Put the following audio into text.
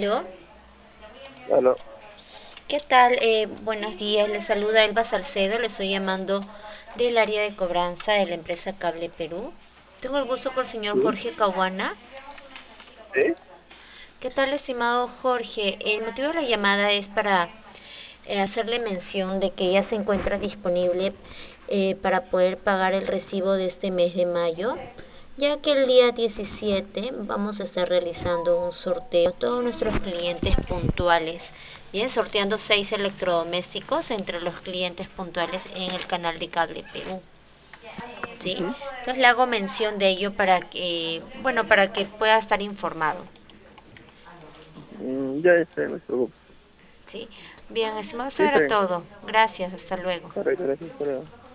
Aló, Aló, ¿qué tal? Buenos días, le saluda Elba Salcedo, le estoy llamando del área de cobranza de la empresa Cable Perú. Tengo el gusto con el señor sí, Jorge Caguana. sí. ¿Qué tal, estimado Jorge? El motivo de la llamada es para hacerle mención de que ya se encuentra disponible para poder pagar el recibo de este mes de mayo, ya que el día 17 vamos a estar realizando un sorteo a todos nuestros clientes puntuales, bien, sorteando 6 electrodomésticos entre los clientes puntuales en el canal de Cable Perú. ¿Sí? Ujú. Entonces le hago mención de ello para que, bueno, para que pueda estar informado. Ya está, no se preocupe. ¿Sí? Bien, estimado, eso Sí, está era bien. todo. Gracias, hasta luego. Correcto, gracias. Hasta luego.